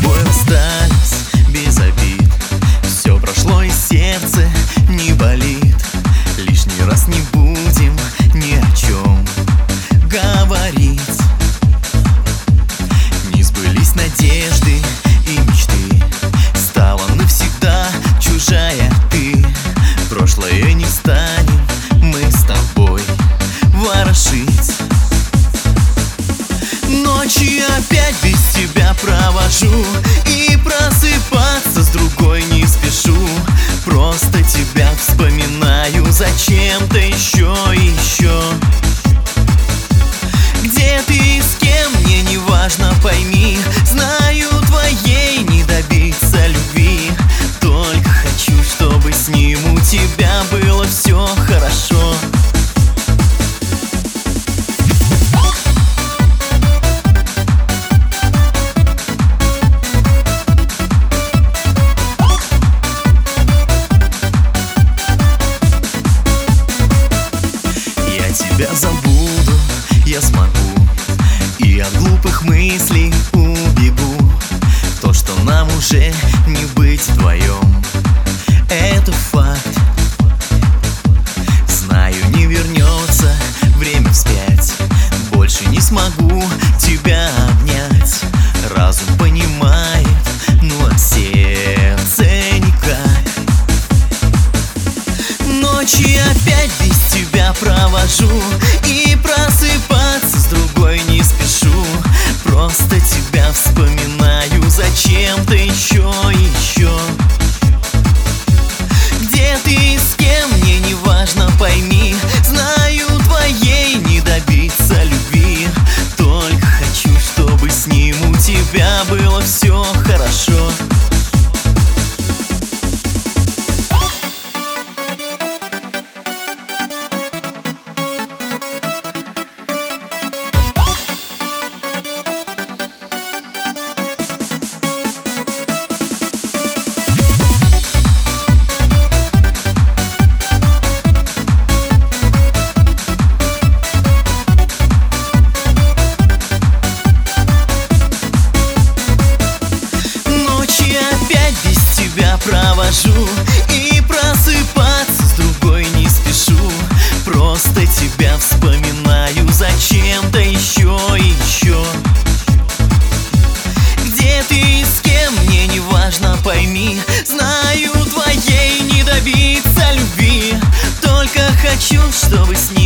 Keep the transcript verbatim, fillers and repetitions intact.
тобой расстались без обид. Все прошло и сердце не болит. Лишний раз не будем ни о чем говорить. Не сбылись надежды и мечты. Стала навсегда чужая ты. Прошлое не станем мы с тобой ворошить. Ночи опять без тебя провожу и просыпаться с другой не спешу. Просто тебя вспоминаю зачем-то еще и еще. Где ты и с кем, мне не важно, пойми. Знаю, твоей не добиться любви. Только хочу, чтобы с ним у тебя было все хорошо. Тебя забуду, я смогу, и от глупых мыслей убегу. То, что нам уже не быть вдвоем, это факт. Знаю, не вернется время вспять. Больше не смогу тебя обнять. Разум понимает, ну а сердце никак. Ночи опять без тебя провожу и просыпаться с другой не спешу. Просто тебя вспоминаю зачем-то еще и еще. Где ты и с кем, мне не важно, пойми. Знаю, твоей не добиться любви. Только хочу, чтобы с ним у тебя было все хорошо. Провожу и просыпаться с другой не спешу. Просто тебя вспоминаю зачем-то еще и еще. Где ты и с кем, мне не важно, пойми. Знаю, твоей не добиться любви. Только хочу, чтобы с ним